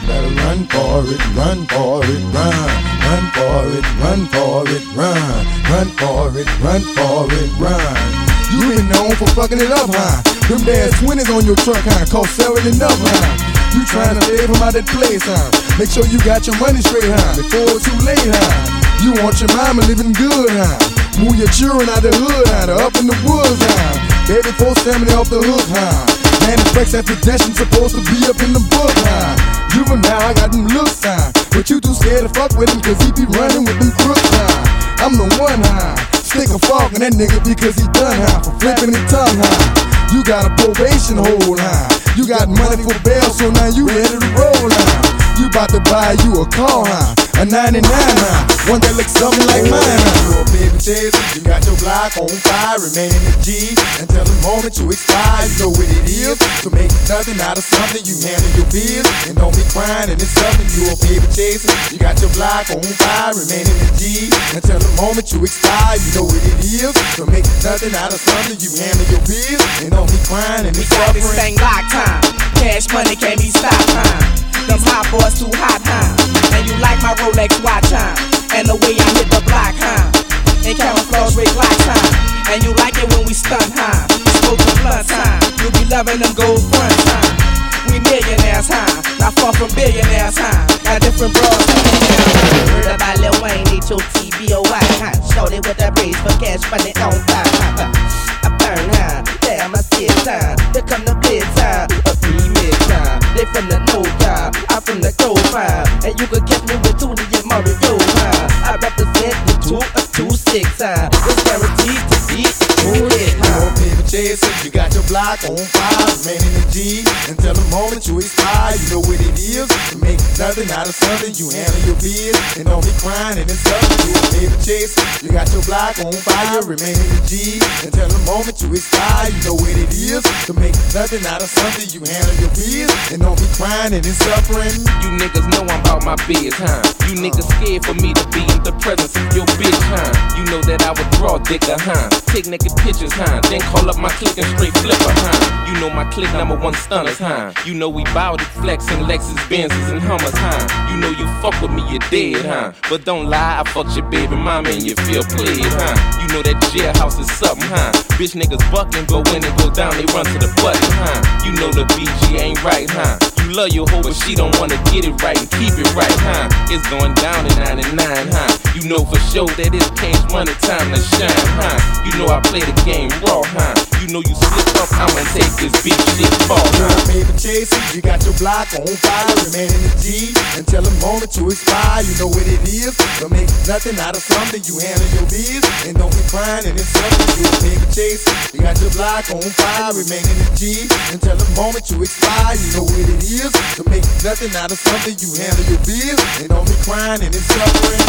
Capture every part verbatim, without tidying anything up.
better run for it, run for it, run. Run for it, run for it, run. Run for it, run for it, run. You been known for fucking it up, huh? Them dash twenties on your truck, huh? Cost seven enough, huh? You tryna stay from out that place, huh? Make sure you got your money straight, huh? Before it's too late, huh? You want your mama living good, huh? Move your children out the hood, huh? They're up in the woods, huh? Baby, four seventy off the hook, huh? Man, the Frex that pedestrian supposed to be up in the book, huh? Juvenile, I got them looks, huh? But you too scared to fuck with him cause he be running with them crooks, huh? I'm the one, huh? Stick a fork in that nigga because he done, huh? For flipping his tongue, huh? You got a probation hold, huh? You got money for bail, so now you ready to roll, huh? You bout to buy you a car, huh? A ninety-nine, huh? One that looks something like mine, huh? You a baby chaser, you got your block on fire, remaining the G until the moment you expire. You know what it is, to make nothing out of something. You handle your biz and don't be crying and it's something. You a baby chaser, you got your block on fire, remaining the G until the moment you expire. You know what it is, to make nothing out of something. You handle your biz and don't be crying and it's something. We got this suffering. thing locked, huh? Cash money can't be stopped, huh? Them hot boys too hot, huh? And you like my Rolex watch, huh? And the way I hit the block, huh? And camouflage red glocks, huh? And you like it when we stunt, huh? Smoking blunts, huh? You be loving them gold fronts, huh? We millionaires, huh? Not far from billionaires, huh? Got different bros, huh? Heard about Lil Wayne, H O T B O Y, huh? Shorty with that brace for cash money on fire, huh? I burn, huh? Damn, I see it, huh? Here come the blitz, huh? A remix, huh? They from the no job, I'm from the cold fire. And you could catch me with two to get Mario, huh? I represent the two of two six, huh? It's guaranteed to be cool, huh? Baby chaser, you got your block on fire, remaining the G until the moment you expire. You know what it is, to make nothing out of something. You handle your biz and don't be crying and it's something. You a baby chaser, you got your block on fire, remaining the G until the moment you expire. You know what it is, to make nothing out of something. You handle your biz and don't be crying and it's suffering. You niggas know I'm about my biz, huh? You niggas scared for me to be in the presence of your bitch, huh? You know that I would draw dicker, huh? Take naked pictures, huh? Then call up my clique and straight flipper, huh? You know my clique number one stunners, huh? You know we bout it, flexing Lexus, Benzes, and Hummers, huh? You know you fuck with me, you're dead, huh? But don't lie, I fucked your baby mama and you feel played, huh? You know that jailhouse is something, huh? Bitch niggas bucking, but when it goes down, they run to the button, huh? You know the B G ain't right, huh? You love your hoe, but she don't wanna get it right and keep it right, huh? It's going down in ninety-nine, huh? You know for sure that it's cash money time to shine, huh? You know I play the game raw, huh? You know you slip up, I'ma take this beat shit fall, huh? Baby chaser, you got your block on fire, remaining the G until the moment you expire. You know what it is, to make nothing out of something. You handle your biz and don't be crying and it's something. You a baby chaser, you got your block on fire, remaining the G until the moment you expire. You know what it is, to make nothing out of something. You handle your biz and don't be crying and it's suffering.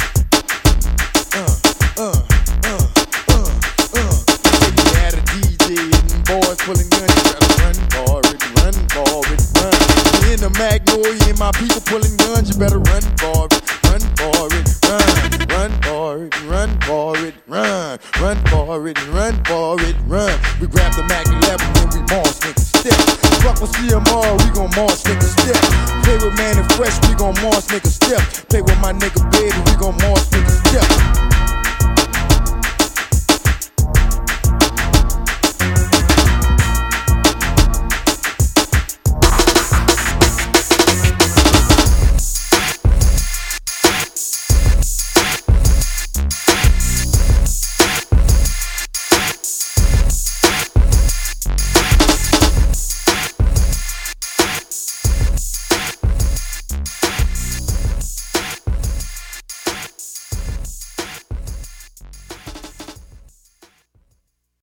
Uh, uh, uh, uh, uh. You had a D J and boys pulling guns. You gotta run for it, run for it, run. Me in the Magnolia and my people pulling guns. You better run for it, run for it, run. Run for it, run for it, run. Run for it, run for it, run. We grab the Mac eleven and we march niggas step. Fuck with C M R, we gon' march niggas step. Play with Man and Fresh, we gon' march niggas step. Play with my nigga Baby, we gon' march niggas step.